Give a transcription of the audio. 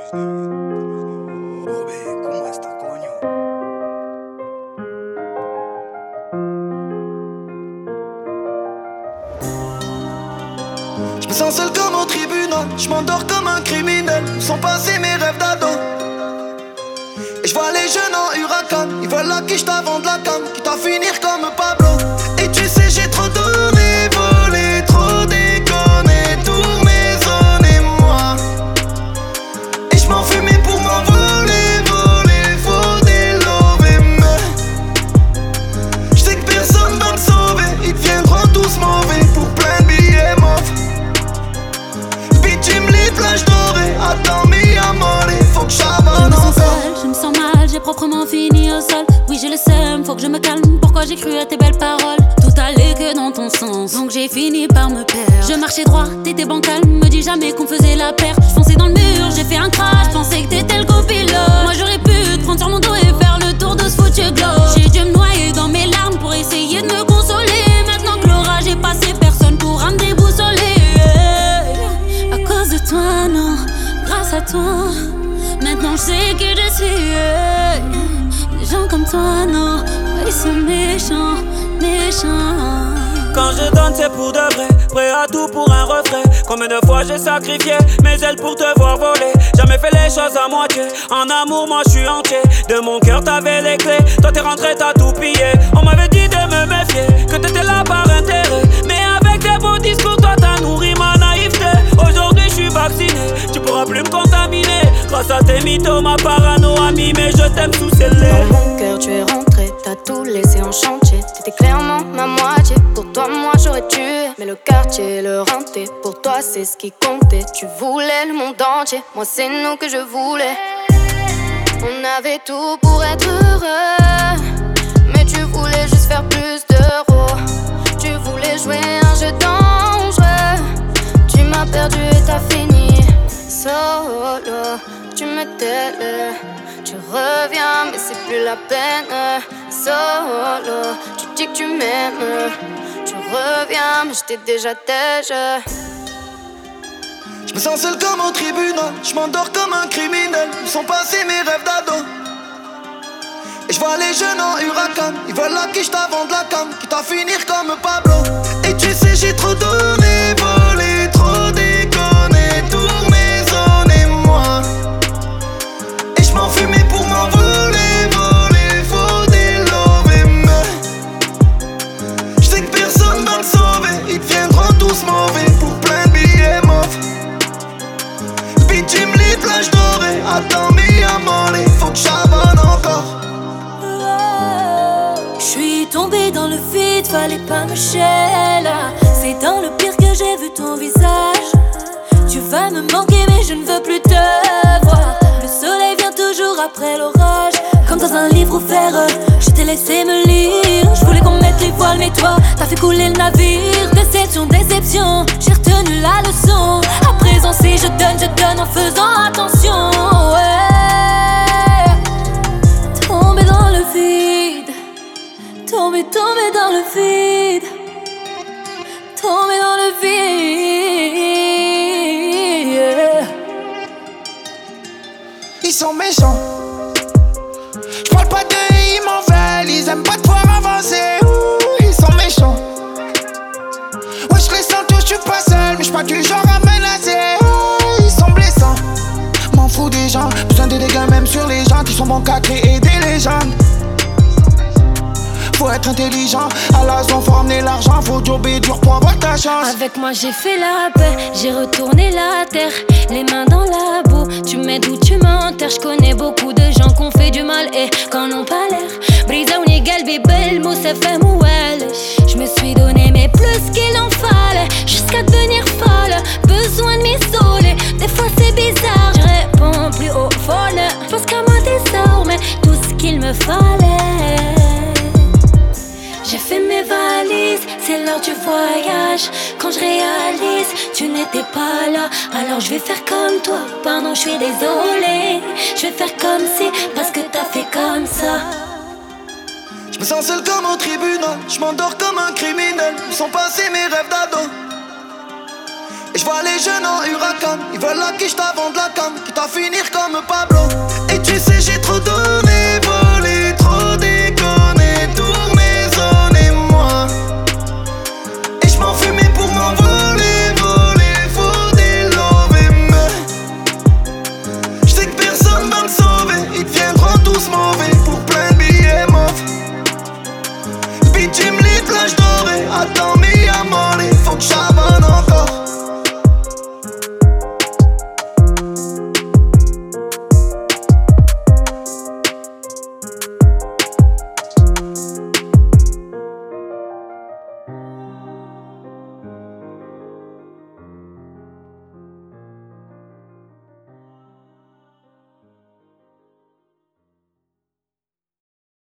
Je me sens seul comme au tribunal, je m'endors comme un criminel. Où sont passés mes rêves d'ado? Et je vois les jeunes en huracan, ils veulent la quiche avant de la cam, quitte à finir comme Pablo. Et tu sais j'ai trop donné, volé, trop déconné, tourné, zoné moi. Et je m'en fumais pour m'envoler, voler, faut délover. Mais je sais que personne va me sauver, ils deviendront tous mauvais pour plein de billets mauves. Bitume les plages dorées, attends mi amore, faut que j'abonne encore. Je me sens mal, j'ai proprement fini au sol. Oui j'ai le seum, faut que je me calme. Pourquoi j'ai cru à tes belles paroles? Tout allait que dans ton sens, donc j'ai fini par me perdre. Je marchais droit, t'étais bancal, me dis jamais qu'on faisait la paire. Je fonçais dans le mur, j'ai fait un crash, pensais que t'étais le copilote. Moi j'aurais pu te prendre sur mon dos et faire le tour de ce foutu globe. J'ai dû me noyer dans mes larmes pour essayer de me consoler. Maintenant que l'orage est passé, personne pourra me déboussoler. À cause de toi, non, grâce à toi, maintenant je sais que je suis des gens comme toi, non, ils sont méchants, méchants. Quand je donne c'est pour de vrai, prêt à tout pour un refrain. Combien de fois j'ai sacrifié mes ailes pour te voir voler. Jamais fait les choses à moitié, en amour moi je suis entier. De mon cœur t'avais les clés, toi t'es rentré t'as tout pillé. On m'avait dit de me méfier, que t'étais là par intérêt. Mais avec tes beaux discours toi t'as nourri ma naïveté. Aujourd'hui je suis vacciné, tu pourras plus me contaminer. Grâce à tes mythos ma parano a mis, mais je t'aime sous scellé. Dans mon cœur tu es rentré, t'as tout laissé en chantier. T'étais clairement ma moitié, pour toi moi j'aurais tué. Mais le quartier, le renté, pour toi c'est ce qui comptait. Tu voulais le monde entier, moi c'est nous que je voulais. On avait tout pour être heureux, mais tu voulais juste faire plus d'euros. Tu voulais jouer un jeu dangereux. Tu m'as perdu et t'as fini solo. Tu me télé, tu reviens mais c'est plus la peine. Solo, tu dis que tu m'aimes. Tu reviens mais je t'ai déjà déjà. Je me sens seul comme au tribunal, je m'endors comme un criminel. Où sont passés mes rêves d'ado? Et je vois les jeunes en huracan, ils veulent la quiche avant de la cam, quitte à finir comme Pablo. Et tu sais j'ai trop donné, volé, trop déconné, tourné, zoné moi. Et je m'en fumais pour m'envoler, voler, faut délover. Mais je sais que personne va me sauver, ils deviendront tous mauvais pour plein de billets mauves. Bitume les plages dorées, attends mi amore, faut que j'abonne encore. J'suis tombée dans le vide, fallait pas me là. C'est dans le pire que j'ai vu ton visage. Tu vas me manquer mais je ne veux plus te voir. Le soleil vient toujours après l'orage. Comme dans un livre ouvert, je t'ai laissé me lire. Je voulais qu'on mette les voiles mais toi, t'as fait couler le navire. Déception, déception, j'ai retenu la leçon. À présent si je donne en faisant attention. Ouais. Tombé dans le vide, tombé dans le vide, tombé dans le vide. Yeah. Ils sont méchants, j'parle pas d'eux, ils m'en veulent. Ils aiment pas te voir avancer. Ouh, ils sont méchants. Ouais, je les sens tous, j'suis pas seul, mais j'suis pas du genre à menacer. Ouh, ils sont blessants. M'en fous des gens, besoin de dégâts même sur les gens qui sont bons qu'à créer des légendes. Faut être intelligent, à la zone faut ramener l'argent. Faut jobber dur pour avoir ta chance. Avec moi j'ai fait la paix, j'ai retourné la terre. Les mains dans la boue, tu m'aides ou tu m'enterres. Je connais beaucoup de gens qui ont fait du mal et qu'en ont pas l'air. Brisaouni galbi bel moussa femme ou elle. Je me suis donné mais plus qu'il en fallait, jusqu'à devenir folle. Besoin de m'isoler, des fois c'est bizarre. Je réponds plus aux folles, pense qu'à moi désormais tout ce qu'il me fallait. J'ai fait mes valises, c'est l'heure du voyage. Quand je réalise, tu n'étais pas là. Alors je vais faire comme toi, pardon je suis désolée. Je vais faire comme si, parce que t'as fait comme ça. Je me sens seul comme au tribunal, je m'endors comme un criminel. Où sont passés mes rêves d'ado? Et je vois les jeunes en huracan, ils veulent la quiche avant de la cam, quitte à finir comme Pablo. Et tu sais j'ai